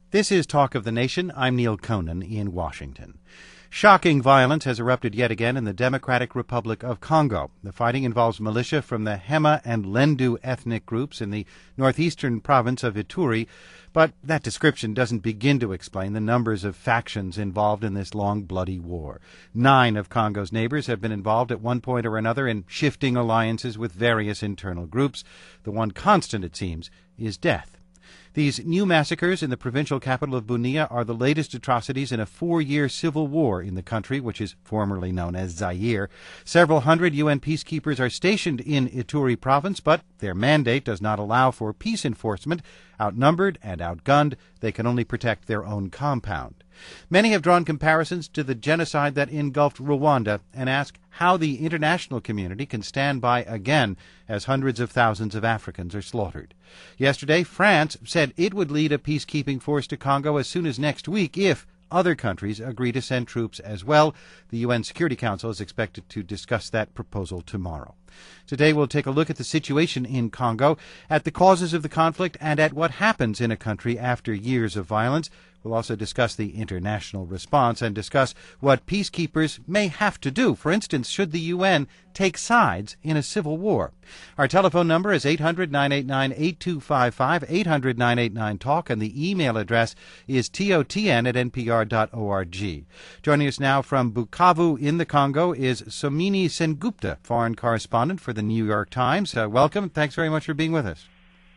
This is Talk of the Nation. I'm Neil Conan in Washington. Shocking violence has erupted yet again in the Democratic Republic of Congo. The fighting involves militia from the Hema and Lendu ethnic groups in the northeastern province of Ituri, but that description doesn't begin to explain the numbers of factions involved in this long, bloody war. 9 of Congo's neighbors have been involved at one point or another in shifting alliances with various internal groups. The one constant, it seems, is death. These new massacres in the provincial capital of Bunia are the latest atrocities in a 4-year civil war in the country, which is formerly known as Zaire. Several hundred UN peacekeepers are stationed in Ituri province, but their mandate does not allow for peace enforcement. Outnumbered and outgunned, they can only protect their own compound. Many have drawn comparisons to the genocide that engulfed Rwanda and ask how the international community can stand by again as hundreds of thousands of Africans are slaughtered. Yesterday, France said it would lead a peacekeeping force to Congo as soon as next week if other countries agree to send troops as well. The UN Security Council is expected to discuss that proposal tomorrow. Today we'll take a look at the situation in Congo, at the causes of the conflict, and at what happens in a country after years of violence. We'll also discuss the international response and discuss what peacekeepers may have to do. For instance, should the UN take sides in a civil war? Our telephone number is 800-989-8255, 800-989-TALK, and the email address is totn@npr.org. Joining us now from Bukavu in the Congo is Somini Sengupta, foreign correspondent for the New York Times. Welcome. Thanks very much for being with us.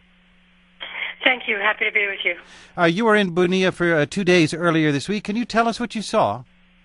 Thank you. Happy to be with you. You were in Bunia for 2 days earlier this week. Can you tell us what you saw?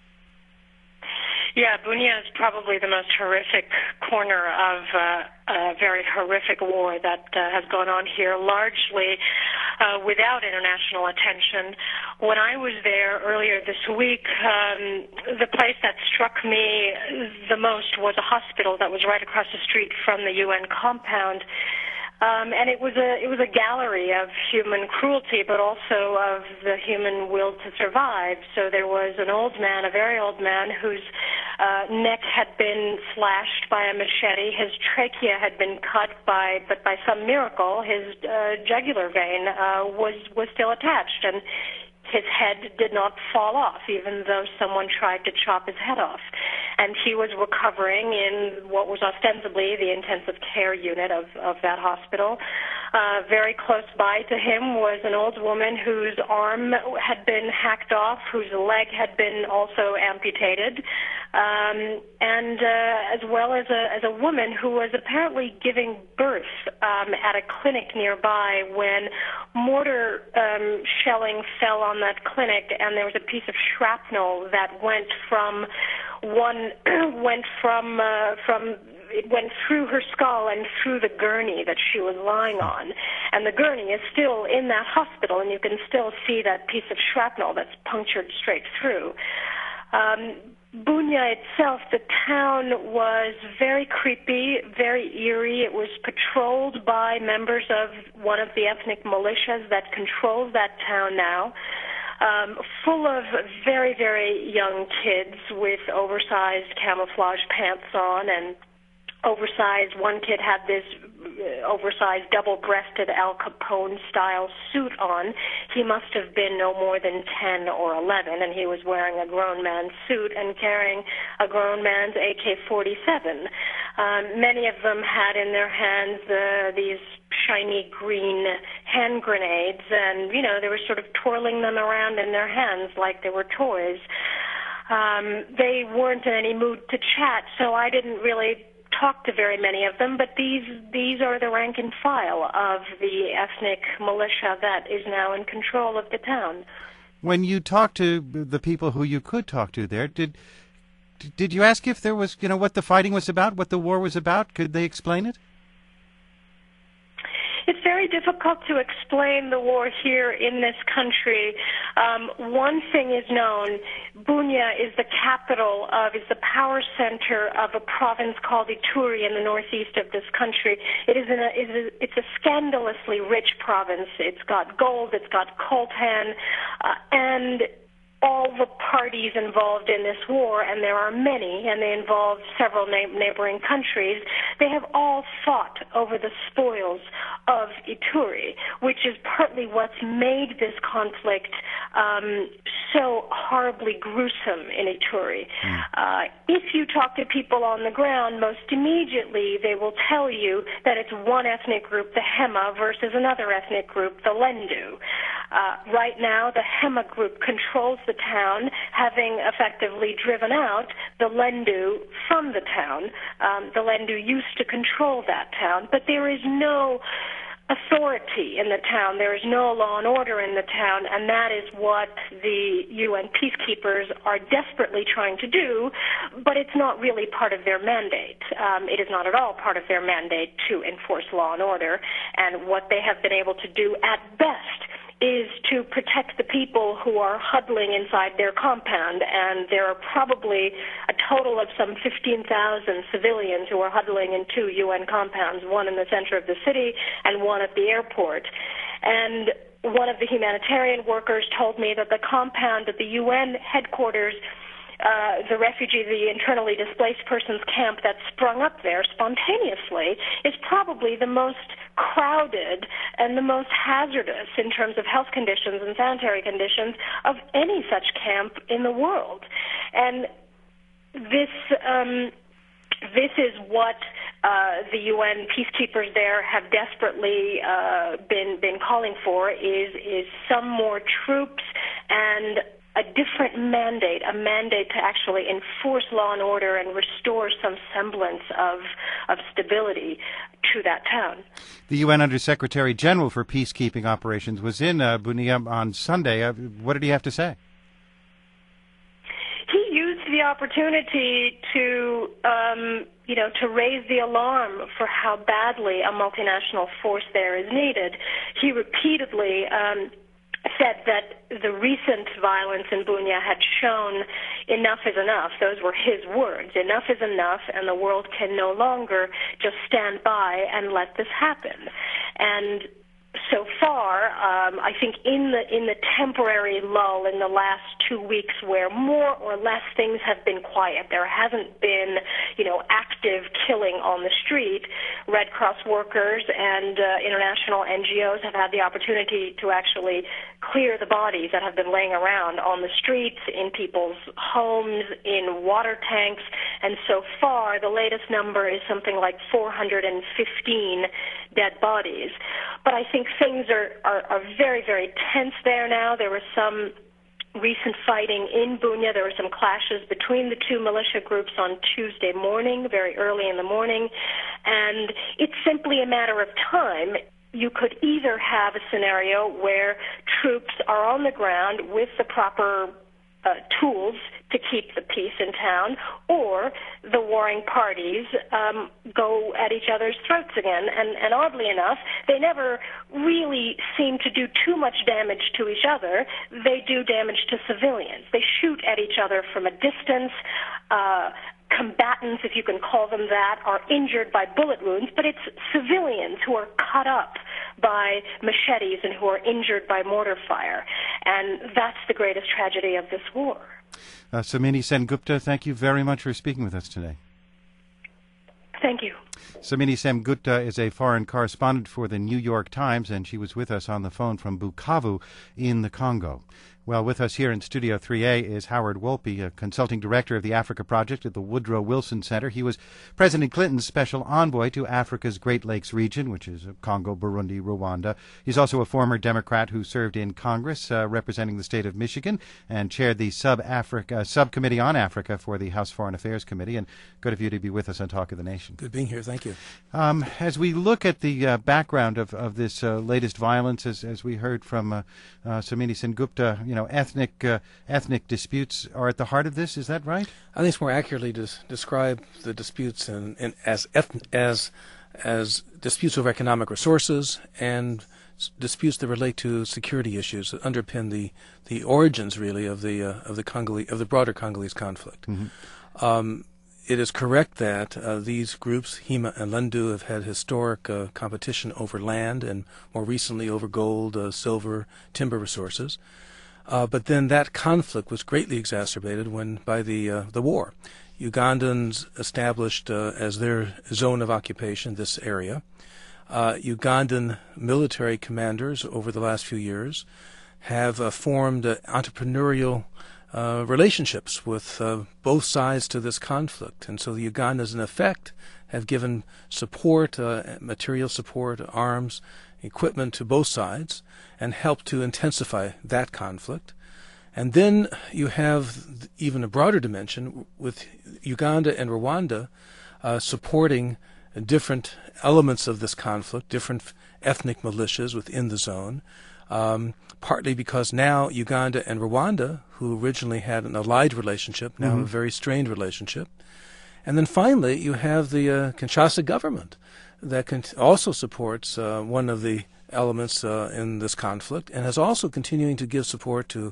Yeah, Bunia is probably the most horrific corner of a very horrific war that has gone on here, largely without international attention. When I was there earlier this week, the place that struck me the most was a hospital that was right across the street from the UN compound. And it was a gallery of human cruelty, but also of the human will to survive. So there was an old man, a very old man, whose neck had been slashed by a machete. His trachea had been cut but by some miracle, his jugular vein was still attached, and his head did not fall off, even though someone tried to chop his head off. And he was recovering in what was ostensibly the intensive care unit of that hospital. Very close by to him was an old woman whose arm had been hacked off, whose leg had been also amputated, and as well as a woman who was apparently giving birth at a clinic nearby when mortar shelling fell on that clinic, and there was a piece of shrapnel that went through her skull and through the gurney that she was lying on. And the gurney is still in that hospital, and you can still see that piece of shrapnel that's punctured straight through. Bunia itself, the town, was very creepy, very eerie. It was patrolled by members of one of the ethnic militias that controls that town now. Full of very, very young kids with oversized camouflage pants on and one kid had this oversized double-breasted Al Capone-style suit on. He must have been no more than 10 or 11, and he was wearing a grown man's suit and carrying a grown man's AK-47. Many of them had in their hands these shiny green hand grenades, and, they were sort of twirling them around in their hands like they were toys. They weren't in any mood to chat, so I didn't really talk to very many of them, but these are the rank and file of the ethnic militia that is now in control of the town. When you talked to the people who you could talk to there, did you ask if there was, what the fighting was about, what the war was about? Could they explain it? It's very difficult to explain the war here in this country. One thing is known. Bunia is the the power center of a province called Ituri in the northeast of this country. It's a scandalously rich province. It's got gold, it's got coltan, and all the parties involved in this war, and there are many, and they involve several neighboring countries, they have all fought over the spoils of Ituri, which is partly what's made this conflict so horribly gruesome in Ituri. If you talk to people on the ground, most immediately they will tell you that it's one ethnic group, the Hema, versus another ethnic group, the Lendu. Right now, the Hema group controls the town, having effectively driven out the Lendu from the town. The Lendu used to control that town, but there is no authority in the town. There is no law and order in the town, and that is what the UN peacekeepers are desperately trying to do, but it's not really part of their mandate. It is not at all part of their mandate to enforce law and order, and what they have been able to do at best is to protect the people who are huddling inside their compound, and there are probably a total of some 15,000 civilians who are huddling in two UN compounds, one in the center of the city and one at the airport. And one of the humanitarian workers told me that the compound at the UN headquarters, the internally displaced persons camp that sprung up there spontaneously, is probably the most crowded and the most hazardous in terms of health conditions and sanitary conditions of any such camp in the world. And this is what the UN peacekeepers there have desperately been calling for, is some more troops and a different mandate, a mandate to actually enforce law and order and restore some semblance of stability to that town. The UN Undersecretary General for Peacekeeping Operations was in Bunia on Sunday. What did he have to say? He used the opportunity to raise the alarm for how badly a multinational force there is needed. He repeatedly said that the recent violence in Bunia had shown enough is enough. Those were his words. Enough is enough, and the world can no longer just stand by and let this happen. And so far, I think in the temporary lull in the last 2 weeks where more or less things have been quiet, there hasn't been, active killing on the street, Red Cross workers and international NGOs have had the opportunity to actually clear the bodies that have been laying around on the streets, in people's homes, in water tanks, and so far the latest number is something like 415 dead bodies. But I think things are very, very tense there now. There was some recent fighting in Bunia. There were some clashes between the two militia groups on Tuesday morning, very early in the morning, and it's simply a matter of time. You could either have a scenario where troops are on the ground with the proper tools to keep the peace in town, or the warring parties go at each other's throats again. And oddly enough, they never really seem to do too much damage to each other. They do damage to civilians. They shoot at each other from a distance. Combatants, if you can call them that, are injured by bullet wounds, but it's civilians who are cut up by machetes and who are injured by mortar fire. And that's the greatest tragedy of this war. Samini Sengupta, thank you very much for speaking with us today. Thank you. Samini Sengupta is a foreign correspondent for the New York Times, and she was with us on the phone from Bukavu in the Congo. Well, with us here in Studio 3A is Howard Wolpe, a consulting director of the Africa Project at the Woodrow Wilson Center. He was President Clinton's special envoy to Africa's Great Lakes region, which is Congo, Burundi, Rwanda. He's also a former Democrat who served in Congress representing the state of Michigan and chaired the subcommittee on Africa for the House Foreign Affairs Committee. And good of you to be with us on Talk of the Nation. Good being here. Thank you. As we look at the background of this latest violence, as we heard from Samini Sengupta, ethnic disputes are at the heart of this. Is that right? I think it's more accurately to describe the disputes as disputes over economic resources and disputes that relate to security issues that underpin the origins, really, of the broader Congolese conflict. Mm-hmm. It is correct that these groups, Hema and Lendu, have had historic competition over land and more recently over gold, silver, timber resources. But then that conflict was greatly exacerbated by the war. Ugandans established as their zone of occupation this area. Ugandan military commanders over the last few years have formed entrepreneurial relationships with both sides to this conflict. And so the Ugandans, in effect, have given support, material support, arms, equipment to both sides, and helped to intensify that conflict. And then you have even a broader dimension with Uganda and Rwanda supporting different elements of this conflict, different ethnic militias within the zone, partly because now Uganda and Rwanda, who originally had an allied relationship, now have a very strained relationship. And then finally, you have the Kinshasa government that also supports one of the elements in this conflict, and is also continuing to give support to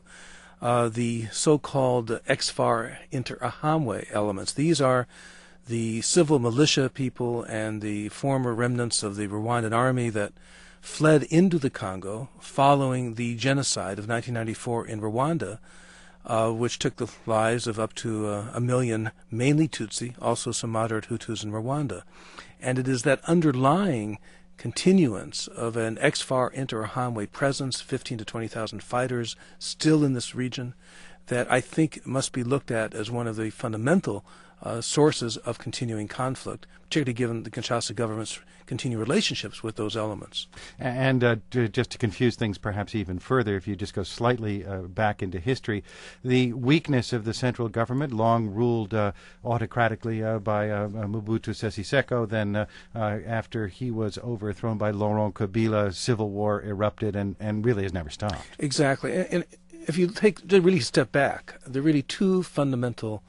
the so-called Exfar Interahamwe elements. These are the civil militia people and the former remnants of the Rwandan army that fled into the Congo following the genocide of 1994 in Rwanda, which took the lives of up to 1 million, mainly Tutsi, also some moderate Hutus in Rwanda. And it is that underlying continuance of an Exfar Interahamwe presence, 15 to 20,000 fighters still in this region, that I think must be looked at as one of the fundamental sources of continuing conflict, particularly given the Kinshasa government's continued relationships with those elements. And just to confuse things perhaps even further, if you just go slightly back into history, the weakness of the central government, long ruled autocratically by Mobutu Sese Seko, then after he was overthrown by Laurent Kabila, civil war erupted and really has never stopped. Exactly. And if you really step back, there are really two fundamental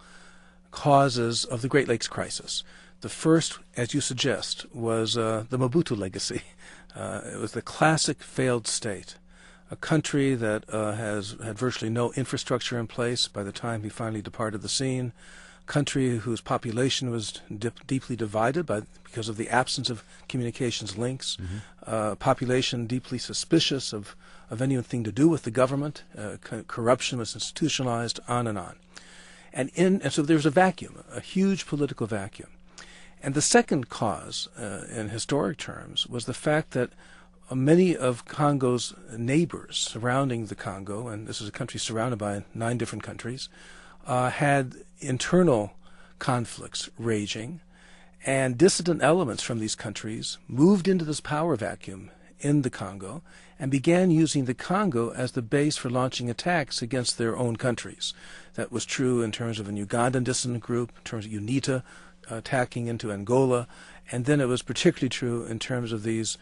causes of the Great Lakes crisis. The first, as you suggest, was the Mobutu legacy. It was the classic failed state, a country that had virtually no infrastructure in place by the time he finally departed the scene, a country whose population was deeply divided because of the absence of communications links, population deeply suspicious of anything to do with the government, corruption was institutionalized, on and on. And so there was a vacuum, a huge political vacuum. And the second cause, in historic terms, was the fact that many of Congo's neighbors surrounding the Congo, and this is a country surrounded by 9 different countries, had internal conflicts raging, and dissident elements from these countries moved into this power vacuum in the Congo and began using the Congo as the base for launching attacks against their own countries. That was true in terms of an Ugandan dissident group, in terms of UNITA attacking into Angola, and then it was particularly true in terms of these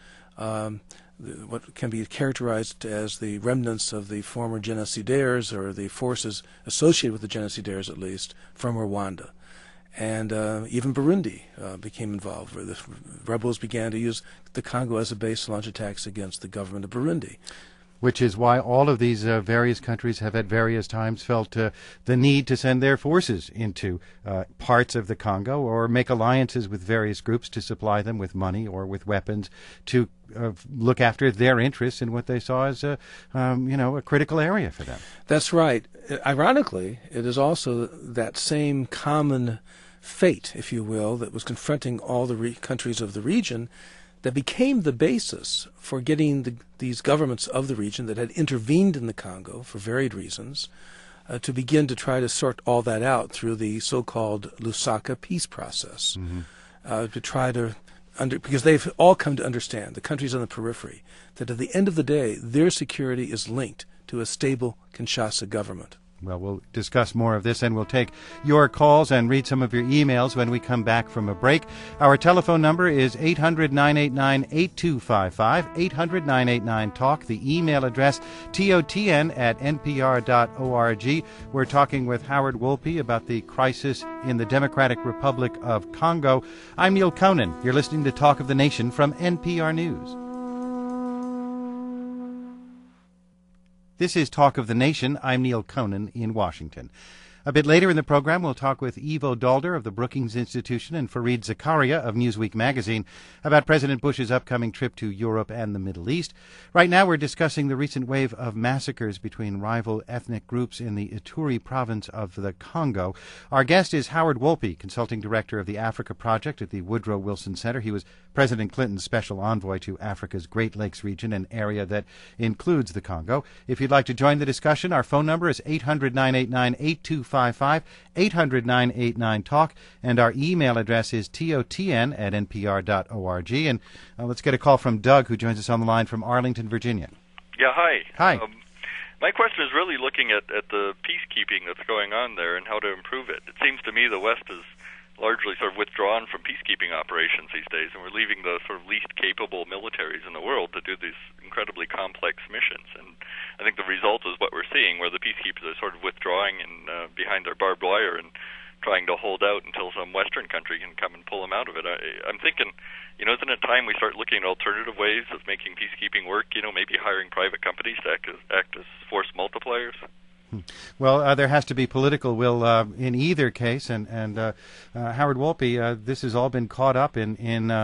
what can be characterized as the remnants of the former genocidaires, or the forces associated with the genocidaires at least, from Rwanda. And even Burundi became involved, where the rebels began to use the Congo as a base to launch attacks against the government of Burundi. Which is why all of these various countries have at various times felt the need to send their forces into parts of the Congo, or make alliances with various groups to supply them with money or with weapons to look after their interests in what they saw as a critical area for them. That's right. Ironically, it is also that same common fate, if you will, that was confronting all the countries of the region, that became the basis for getting these governments of the region that had intervened in the Congo for varied reasons to begin to try to sort all that out through the so-called Lusaka peace process, to try to because they've all come to understand, the countries on the periphery, that at the end of the day, their security is linked to a stable Kinshasa government. Well, we'll discuss more of this, and we'll take your calls and read some of your emails when we come back from a break. Our telephone number is 800-989-8255, 800-989-TALK. The email address, totn@npr.org. We're talking with Howard Wolpe about the crisis in the Democratic Republic of Congo. I'm Neil Conan. You're listening to Talk of the Nation from NPR News. This is Talk of the Nation. I'm Neil Conan in Washington. A bit later in the program, we'll talk with Ivo Daalder of the Brookings Institution and Fareed Zakaria of Newsweek magazine about President Bush's upcoming trip to Europe and the Middle East. Right now, we're discussing the recent wave of massacres between rival ethnic groups in the Ituri province of the Congo. Our guest is Howard Wolpe, consulting director of the Africa Project at the Woodrow Wilson Center. He was President Clinton's special envoy to Africa's Great Lakes region, an area that includes the Congo. If you'd like to join the discussion, our phone number is 800-989-8255, 800-989-TALK, and our email address is totn@npr.org. And let's get a call from Doug, who joins us on the line from Arlington, Virginia. Yeah, hi. Hi. My question is really looking at the peacekeeping that's going on there and how to improve it. It seems to me the West is largely sort of withdrawn from peacekeeping operations these days, and we're leaving the sort of least capable militaries in the world to do these incredibly complex missions. And I think the result is what we're seeing, where the peacekeepers are sort of withdrawing and behind their barbed wire and trying to hold out until some Western country can come and pull them out of it. I'm thinking, isn't it time we start looking at alternative ways of making peacekeeping work? Maybe hiring private companies to act as force multipliers? Well, there has to be political will in either case, and Howard Wolpe, this has all been caught up in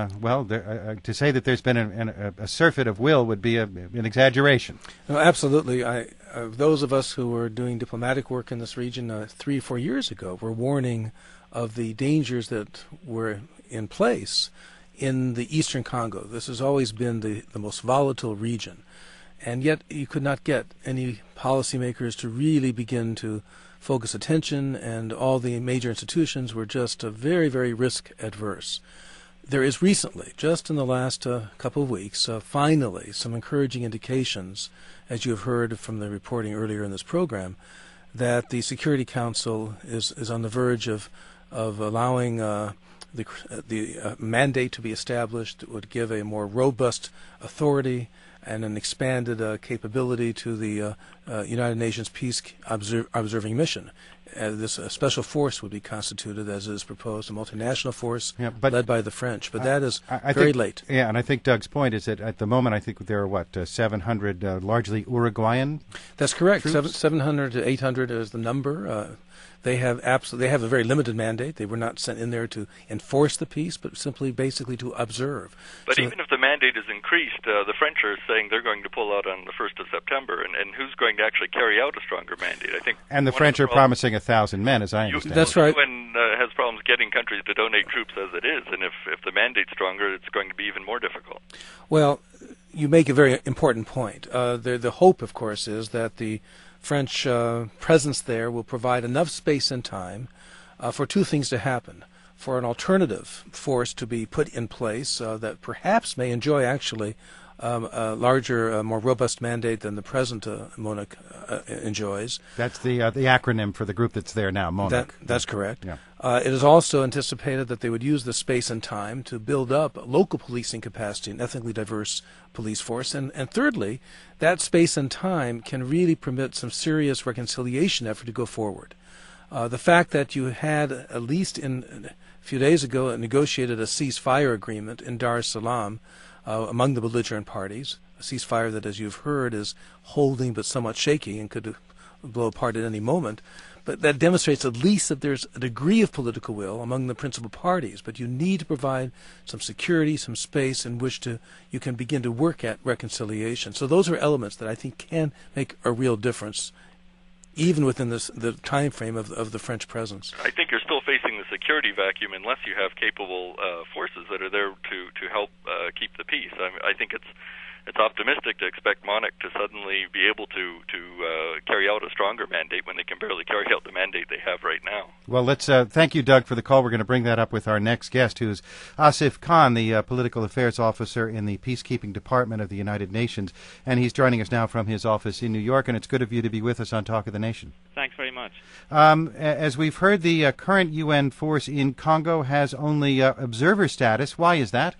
to say that there's been a surfeit of will would be an exaggeration. No, absolutely. Those of us who were doing diplomatic work in this region 3 or 4 years ago were warning of the dangers that were in place in the eastern Congo. This has always been the most volatile region. And yet you could not get any policymakers to really begin to focus attention, and all the major institutions were just very, very risk adverse. There is recently, just in the last couple of weeks, finally some encouraging indications, as you have heard from the reporting earlier in this program, that the Security Council is on the verge of allowing the mandate to be established that would give a more robust authority and an expanded capability to the United Nations Peace Observing Mission. This special force would be constituted, as is proposed, a multinational force led by the French. But that is very late. Yeah, and I think Doug's point is that at the moment, I think there are, 700 largely Uruguayan? That's correct. 700 to 800 is the number. They have a very limited mandate. They were not sent in there to enforce the peace, but simply basically to observe. But even if the mandate is increased, the French are saying they're going to pull out on the 1st of September, and who's going to actually carry out a stronger mandate? I think. And the French are promising 1,000 men, as I understand. That's right. UN has problems getting countries to donate troops as it is, and if the mandate's stronger, it's going to be even more difficult. Well, you make a very important point. The hope, of course, is that the French presence there will provide enough space and time for two things to happen. For an alternative force to be put in place that perhaps may enjoy actually a larger, more robust mandate than the present MONUC enjoys. That's the acronym for the group that's there now, MONUC. That's correct. Yeah. It is also anticipated that they would use the space and time to build up local policing capacity, an ethnically diverse police force. And thirdly, that space and time can really permit some serious reconciliation effort to go forward. The fact that you had, at least a few days ago, negotiated a ceasefire agreement in Dar es Salaam among the belligerent parties, a ceasefire that, as you've heard, is holding but somewhat shaky and could blow apart at any moment. But that demonstrates at least that there's a degree of political will among the principal parties. But you need to provide some security, some space in which you can begin to work at reconciliation. So those are elements that I think can make a real difference, even within the time frame of the French presence. I think you're still facing the security vacuum unless you have capable forces that are there to help keep the peace. I think it's optimistic to expect MONUC to suddenly be able to carry out a stronger mandate when they can barely carry out the mandate they have right now. Well, let's thank you, Doug, for the call. We're going to bring that up with our next guest, who's Asif Khan, the political affairs officer in the Peacekeeping Department of the United Nations, and he's joining us now from his office in New York, and it's good of you to be with us on Talk of the Nation. Thanks very much. As we've heard, the current UN force in Congo has only observer status. Why is that?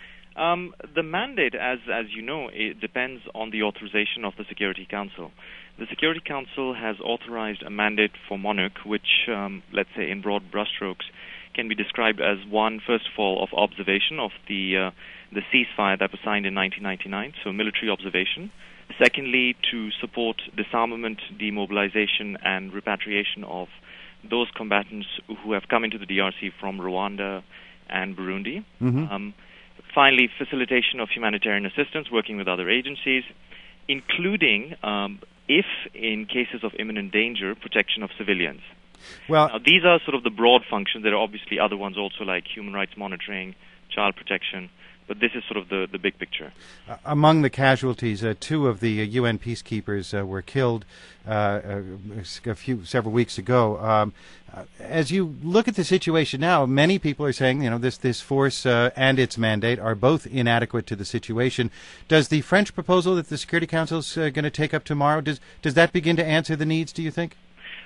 The mandate, as you know, it depends on the authorization of the Security Council. The Security Council has authorized a mandate for MONUC, which, let's say in broad brushstrokes, can be described as one, first of all, of observation of the ceasefire that was signed in 1999, so military observation. Secondly, to support disarmament, demobilization, and repatriation of those combatants who have come into the DRC from Rwanda and Burundi. Finally, facilitation of humanitarian assistance, working with other agencies, including, if in cases of imminent danger, protection of civilians. Well, now, these are sort of the broad functions. There are obviously other ones also, like human rights monitoring, child protection, but this is sort of the big picture. Among the casualties, 2 of the UN peacekeepers were killed several weeks ago. As you look at the situation now, many people are saying, this force and its mandate are both inadequate to the situation. Does the French proposal that the Security Council is going to take up tomorrow, does that begin to answer the needs, do you think?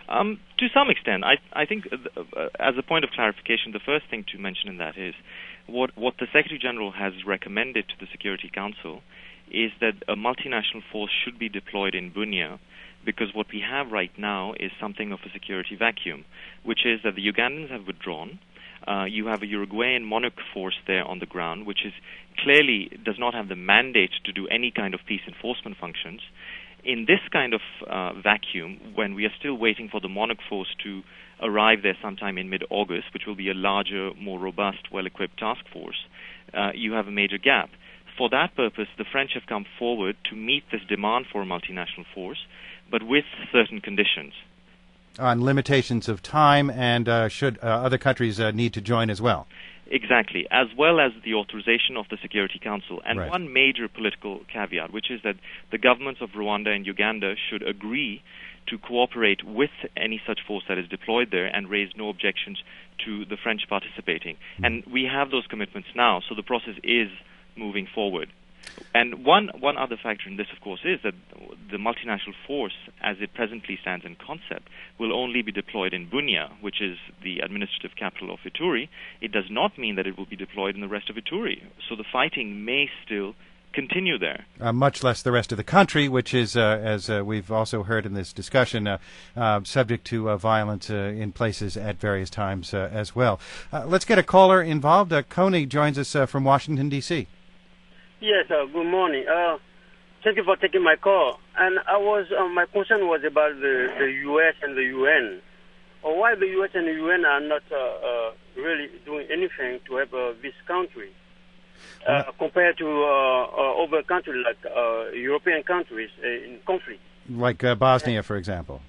To some extent. I think, as a point of clarification, the first thing to mention in that is what the Secretary General has recommended to the Security Council is that a multinational force should be deployed in Bunia, because what we have right now is something of a security vacuum, which is that the Ugandans have withdrawn. You have a Uruguayan MONUC force there on the ground, which is clearly does not have the mandate to do any kind of peace enforcement functions. In this kind of vacuum, when we are still waiting for the MONUC force to arrive there sometime in mid-August, which will be a larger, more robust, well-equipped task force, you have a major gap. For that purpose, the French have come forward to meet this demand for a multinational force, but with certain conditions. On limitations of time, and should other countries need to join as well? Exactly, as well as the authorization of the Security Council. And right. One major political caveat, which is that the governments of Rwanda and Uganda should agree to cooperate with any such force that is deployed there and raise no objections to the French participating. And we have those commitments now, so the process is moving forward. And one other factor in this, of course, is that the multinational force, as it presently stands in concept, will only be deployed in Bunia, which is the administrative capital of Ituri. It does not mean that it will be deployed in the rest of Ituri. So the fighting may still continue there. Much less the rest of the country, which is, as we've also heard in this discussion, subject to violence in places at various times as well. Let's get a caller involved. Coney joins us from Washington, D.C. Yes, good morning. Thank you for taking my call. And my concern was about the U.S. and the UN. Why the U.S. and the UN are not really doing anything to help this country compared to other countries like European countries in conflict. Like Bosnia, for example.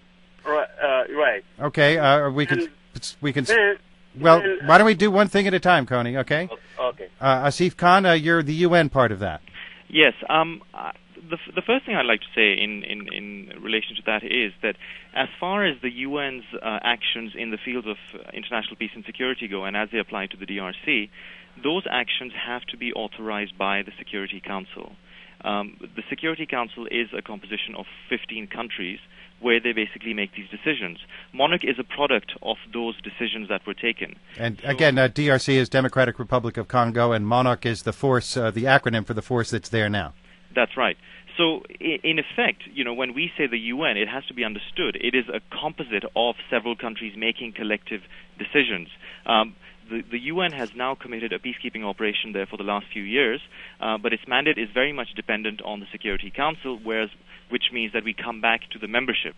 Right. Okay, we can. Well, why don't we do one thing at a time, Coney, okay? Okay. Asif Khan, you're the UN part of that. Yes. The first thing I'd like to say in relation to that is that as far as the UN's actions in the field of international peace and security go, and as they apply to the DRC, those actions have to be authorized by the Security Council. The Security Council is a composition of 15 countries where they basically make these decisions. MONUC is a product of those decisions that were taken. And again, DRC is Democratic Republic of Congo, and MONUC is the force, the acronym for the force that's there now. That's right. So, in effect, when we say the UN, it has to be understood. It is a composite of several countries making collective decisions. The UN has now committed a peacekeeping operation there for the last few years, but its mandate is very much dependent on the Security Council, which means that we come back to the membership.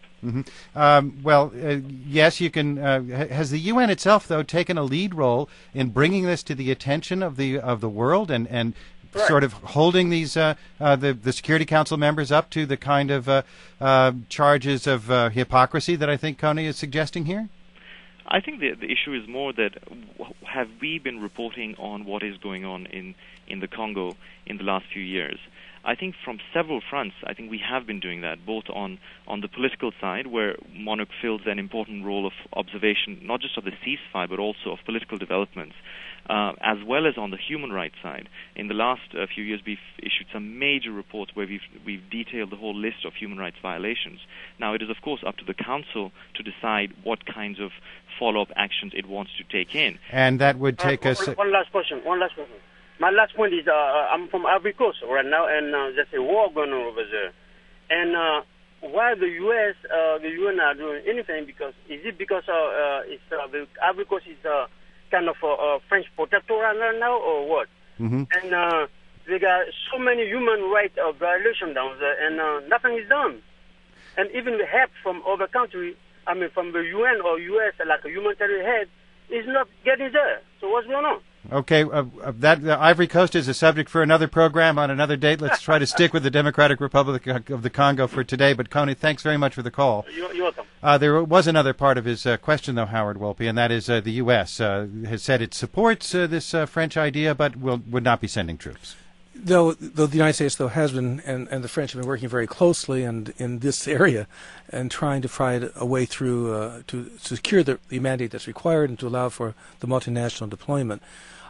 Mm-hmm. Yes, you can. Has the UN itself, though, taken a lead role in bringing this to the attention of the world and right. sort of holding these the Security Council members up to the kind of charges of hypocrisy that I think Coney is suggesting here? I think the issue is more that have we been reporting on what is going on in the Congo in the last few years? I think from several fronts, I think we have been doing that, both on the political side, where MONUC fills an important role of observation, not just of the ceasefire, but also of political developments, as well as on the human rights side. In the last few years, we've issued some major reports where we've detailed the whole list of human rights violations. Now, it is, of course, up to the Council to decide what kinds of follow-up actions it wants to take in. And that would take us... One last question. My last point is I'm from Ivory Coast right now, and there's a war going on over there. And why the U.S., the UN are doing anything? Is it because the Ivory Coast is kind of a French protectorate now, or what? Mm-hmm. And they got so many human rights violations down there, and nothing is done. And even the help from other countries from the UN or US, like a humanitarian head, is not getting there. So what's going on? Okay, that Ivory Coast is a subject for another program on another date. Let's try to stick with the Democratic Republic of the Congo for today. But Kony, thanks very much for the call. You're welcome. There was another part of his question, though, Howard Wolpe, and that is the U.S. Has said it supports this French idea, but would not be sending troops. Though the United States, has been, and the French have been working very closely and in this area and trying to find a way through to secure the mandate that's required and to allow for the multinational deployment.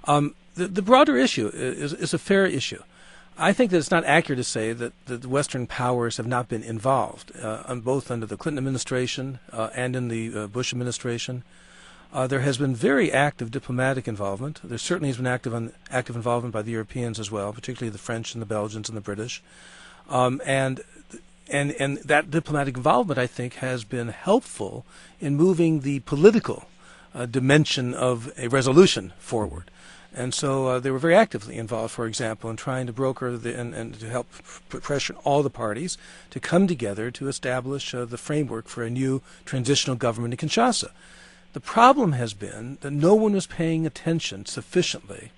The broader issue is a fair issue. I think that it's not accurate to say that the Western powers have not been involved, both under the Clinton administration and in the Bush administration. There has been very active diplomatic involvement. There certainly has been active involvement by the Europeans as well, particularly the French and the Belgians and the British. And that diplomatic involvement, I think, has been helpful in moving the political dimension of a resolution forward. And so they were very actively involved, for example, in trying to broker and to help put pressure on all the parties to come together to establish the framework for a new transitional government in Kinshasa. The problem has been that no one was paying attention sufficiently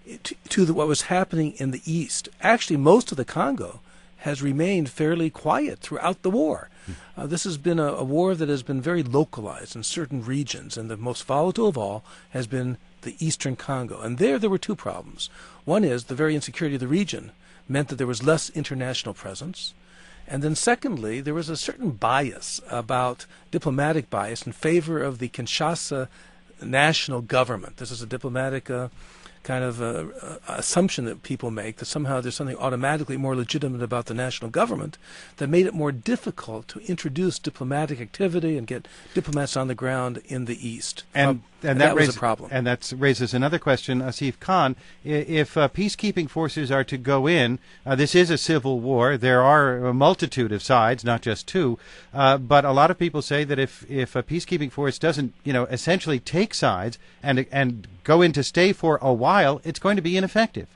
to what was happening in the East. Actually, most of the Congo has remained fairly quiet throughout the war. This has been a war that has been very localized in certain regions, and the most volatile of all has been the eastern Congo. And there were two problems. One is the very insecurity of the region meant that there was less international presence. And then secondly, there was a certain bias about diplomatic bias in favor of the Kinshasa national government. This is a diplomatic kind of assumption that people make, that somehow there's something automatically more legitimate about the national government that made it more difficult to introduce diplomatic activity and get diplomats on the ground in the East. And that was a problem. And that raises another question, Asif Khan. If peacekeeping forces are to go in, this is a civil war. There are a multitude of sides, not just two. But a lot of people say that if a peacekeeping force doesn't, essentially take sides and go in to stay for a while, it's going to be ineffective.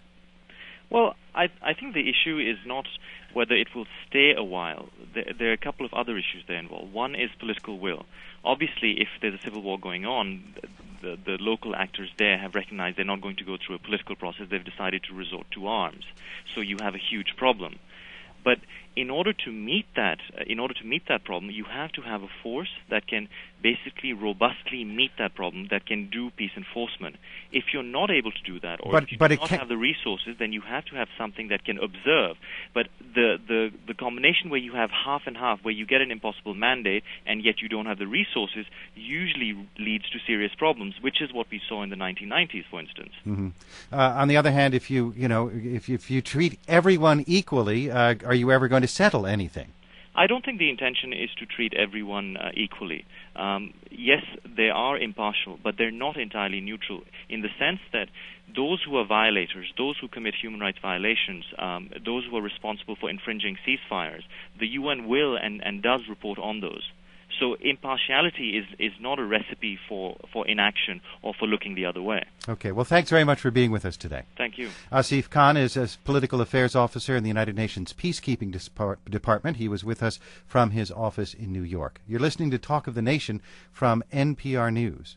Well, I think the issue is not whether it will stay a while. There are a couple of other issues there involved. One is political will. Obviously, if there's a civil war going on, the local actors there have recognized they're not going to go through a political process. They've decided to resort to arms. So you have a huge problem. But in order to meet that problem, you have to have a force that can basically robustly meet that problem, that can do peace enforcement. If you're not able to do that, or if you do not have the resources, then you have to have something that can observe. But the combination where you have half and half, where you get an impossible mandate and yet you don't have the resources, usually leads to serious problems, which is what we saw in the 1990s, for instance. Mm-hmm. On the other hand, if you treat everyone equally, are you ever going to settle anything? I don't think the intention is to treat everyone equally. Yes, they are impartial, but they're not entirely neutral in the sense that those who are violators, those who commit human rights violations, those who are responsible for infringing ceasefires, the UN will and does report on those. So impartiality is not a recipe for inaction or for looking the other way. Okay. Well, thanks very much for being with us today. Thank you. Asif Khan is a political affairs officer in the United Nations Peacekeeping Department. He was with us from his office in New York. You're listening to Talk of the Nation from NPR News.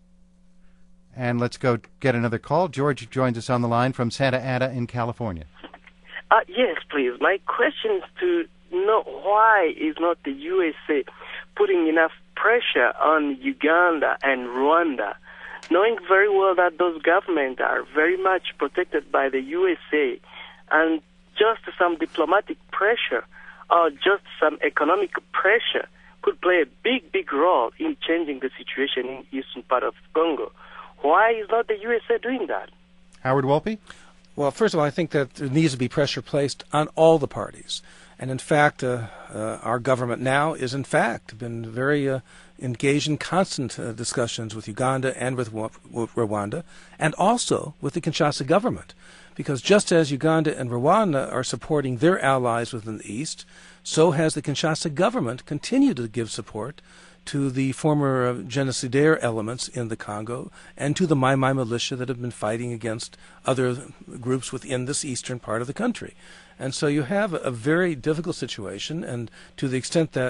And let's go get another call. George joins us on the line from Santa Ana in California. Yes, please. My question is to know why is not the USA putting enough pressure on Uganda and Rwanda, knowing very well that those governments are very much protected by the USA, and just some diplomatic pressure or just some economic pressure could play a big role in changing the situation in the eastern part of Congo. Why is not the USA doing that? Howard Wolpe? Well, first of all, I think that there needs to be pressure placed on all the parties. And in fact, our government now is in fact been very engaged in constant discussions with Uganda and with Rwanda, and also with the Kinshasa government. Because just as Uganda and Rwanda are supporting their allies within the East, so has the Kinshasa government continued to give support to the former genocidaire elements in the Congo and to the Mai Mai militia that have been fighting against other groups within this eastern part of the country. And so you have a very difficult situation, and to the extent that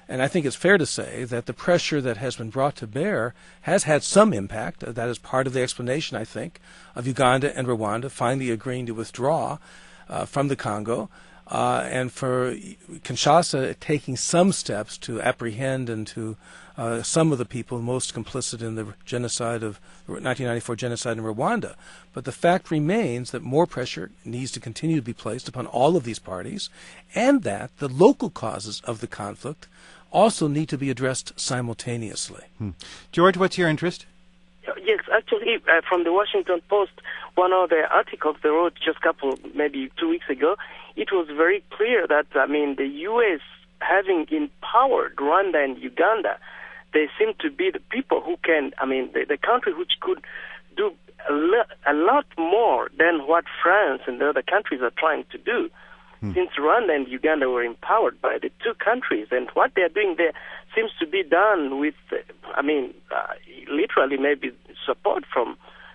And I think it's fair to say that the pressure that has been brought to bear has had some impact. That is part of the explanation, I think, of Uganda and Rwanda finally agreeing to withdraw from the Congo, and for Kinshasa taking some steps to apprehend and to some of the people most complicit in the genocide of 1994 genocide in Rwanda. But the fact remains that more pressure needs to continue to be placed upon all of these parties, and that the local causes of the conflict also need to be addressed simultaneously. George, what's your interest? Yes, actually, from the Washington Post, one of the articles they wrote just maybe 2 weeks ago, it was very clear that, the U.S. having empowered Rwanda and Uganda, they seem to be the people who can, the country which could do a lot more than what France and the other countries are trying to do. Since Rwanda and Uganda were empowered by the two countries, and what they're doing there seems to be done with, literally maybe support from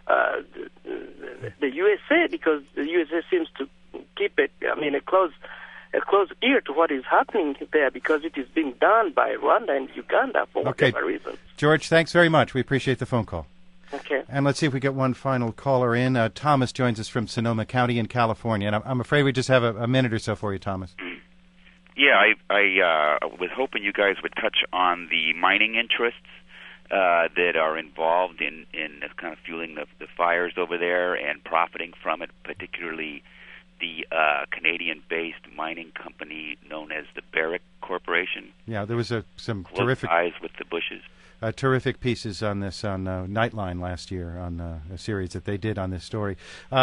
the USA, because the USA seems to keep a close ear to what is happening there, because it is being done by Rwanda and Uganda for whatever reason. George, thanks very much. We appreciate the phone call. Okay. And let's see if we get one final caller in. Thomas joins us from Sonoma County in California. And I'm afraid we just have a minute or so for you, Thomas. Yeah, I was hoping you guys would touch on the mining interests that are involved in kind of fueling the fires over there and profiting from it, particularly the Canadian-based mining company known as the Barrick Corporation. Yeah, there was some close terrific ties with the Bushes. Terrific pieces on this on Nightline last year on a series that they did on this story.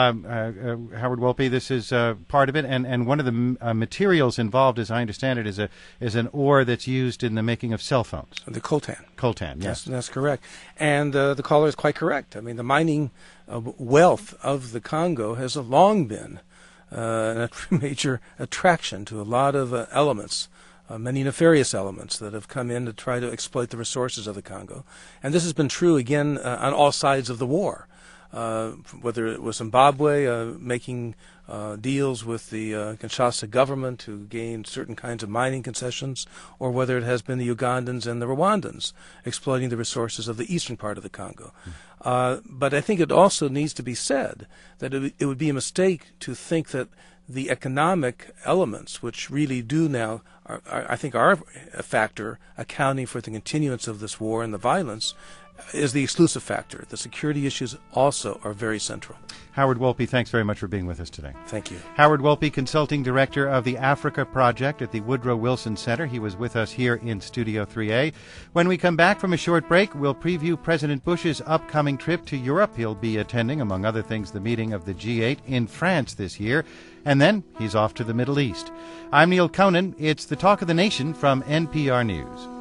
Howard Wolpe, this is part of it, and one of the materials involved, as I understand it, is an ore that's used in the making of cell phones. The coltan. Coltan, yes. That's correct. And the caller is quite correct. The mining wealth of the Congo has long been a major attraction to a lot of elements. Many nefarious elements that have come in to try to exploit the resources of the Congo. And this has been true, again, on all sides of the war. Whether it was Zimbabwe making deals with the Kinshasa government to gain certain kinds of mining concessions, or whether it has been the Ugandans and the Rwandans exploiting the resources of the eastern part of the Congo. But I think it also needs to be said that it would be a mistake to think that the economic elements, which really do now, I think, are a factor accounting for the continuance of this war and the violence, is the exclusive factor. The security issues also are very central. Howard Wolpe, thanks very much for being with us today. Thank you. Howard Wolpe, Consulting Director of the Africa Project at the Woodrow Wilson Center. He was with us here in Studio 3A. When we come back from a short break, we'll preview President Bush's upcoming trip to Europe. He'll be attending, among other things, the meeting of the G8 in France this year. And then he's off to the Middle East. I'm Neil Conan. It's the Talk of the Nation from NPR News.